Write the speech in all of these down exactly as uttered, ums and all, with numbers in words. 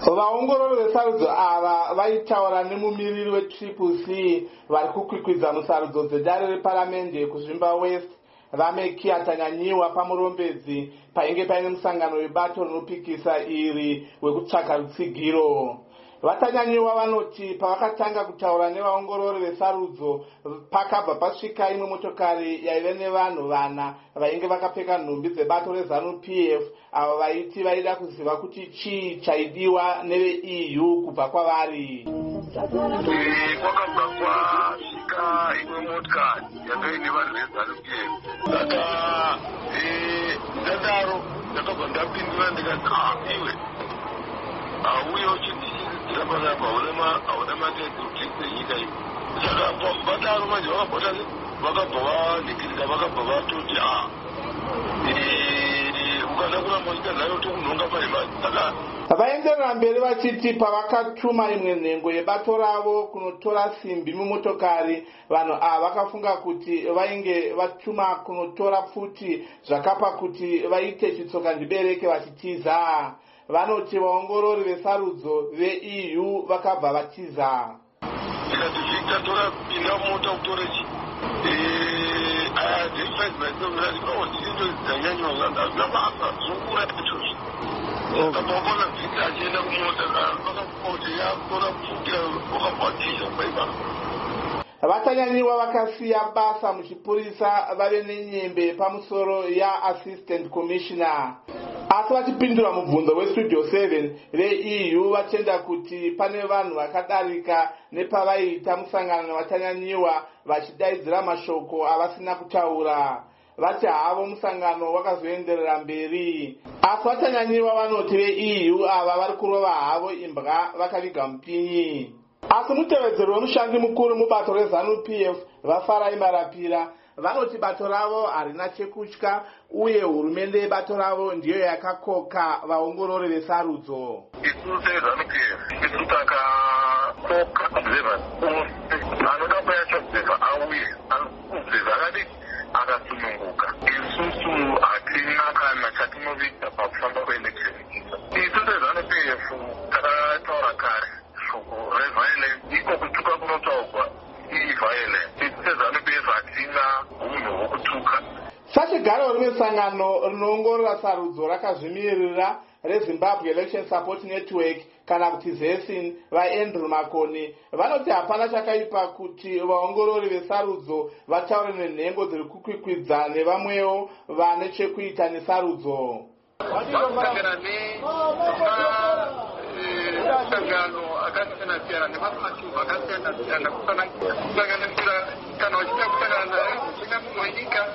Vaongorori vesarudzo ava vaitaura nemumiriri wetriple C vari kukwikwidza musarudzo dzedare reparamende kuzvimba West Vameki Atanyanyiwa pamurombedzi painge paine musangano webato rinopikisa iri wekutsvaka rutsigiro. Vatanyanyiwa vanoti pavakatanga kutaura nevaongorori vesarudzo pakabva pasvika imwe motokari yaive nevanhu vana vainge vakapfeka nhumbi dzebato reZANU P F avo vaiti vaida kuziva kuti chii chaidiwa neve-E U kubva kwavari. Kwakabva kwasvika imwe motikari yanga ine vanhu veZANU P F. Saka ndadaro ndakabva ndapindura ndikati iwe auye uchindishidzira panapa hauna matete uchiise nyika iyi. Saka vadaro manje vakabva vakabva vanhikirika vakabva vatoti ukada kuramba nyika nayo tokunhonga paimai. Saka vaenderera mberi vachiti pavakatuma imwe nhengo yebato ravo kunotora simbi mumotokari, vanhu ava vakafunga kuti vainge vatuma kunotora pfuti zvakapa kuti vaite chitsoka ndibereke vachitiza. Vanoti vaongorori vesarudzo ve-E U vakabva vatiza. Ndikati Victor tora pinda mota utore chi I identified myself that oh ndindo dzanyanywa ngabasa zungura kuchoshi. Ndakabona Victor achenda kumota vakapoti yatora pfukira vakabatisha kwaiba. Vatanyanyiwa vakasiya basa muchipurisa vave nenyembe pamusoro ya assistant commissioner. Asi vachipindura mubvunzo westudio seven ve-E U vatenda kuti pane vanhu vakadarika nepavaiita musangano nevatanyanyiwa vachidaidzira mashoko avasina kutaura. Vati havo musangano wakazoenderera mberi. Asi vatanyanyiwa vanoti ve-E U ava vari kurova havo imbwa vakaviga mupinyi. Asi mutevedzeri wemushandi mukuru mubato reZANU P F Vafarai Marapira vanoti bato ravo harina chekutya uye hurumende yebato ravo ndiyo yakakoka vaongorori vesarudzo. Isu seZANU P F isu takakoka observers anoda kuyacho observer auye observer akati akasununguka. Isusu hatina kana chatinovita pakufamba kweelection. Isu seZANU P F takataura kare shoko reviolence iko kutuka kunotaurwa i-violence. Isu seZANU P F hatina unhu hwokutuka. Sachigaro rimesangano rinoongorora sarudzo rakazvimirira reZimbabwe Election Support Network kana kuti ZESIN vaAndrew Makoni vanoti hapana chakaipa kuti vaongorori vesarudzo vataure nenhengo dziri kukwikwidza nevamwewo vane chekuita nesarudzo. Vakutangana nemasangano akasiyana-siyana nemapato akasiyana-siyana kusanganisira kana vachida kusangana naye muchingamiri wenyika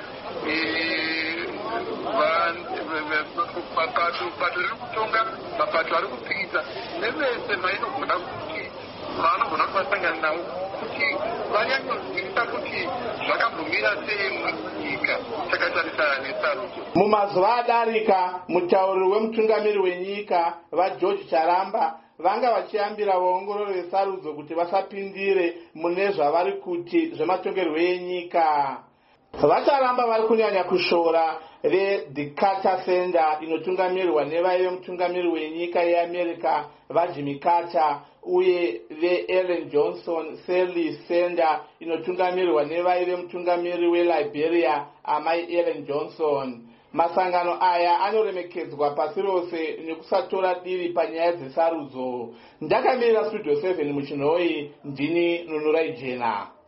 mapato riri kutonga mapato ari kupikisa nevese vainogona kuti vaanogona kuti vasangana navo kuti vanyanyozivisisa kuti zvakambomira sei munyika takatarisana nesarudzo. Mumazuva adarika mutauriri wemutungamiri wenyika vaGeorge Charamba vanga vachiambira vaongorori vesarudzo kuti vasapindire mune zvavari kuti zvematongerwo enyika. Vacharamba vari kunyanya kushora veThe Carter Center inotungamirirwa nevaive mutungamiri wenyika yeAmerica vaJimmy Carter uye veElln Johnson Sirleaf Center inotungamirirwa nevaive mutungamiri weLiberia amai Ellen Johnson. Masangano aya anoremekedzwa pasi rose nekusatora divi panyaya dzesarudzo. Ndakamirira studio seven muchinhoi ndini Nunurai Jena.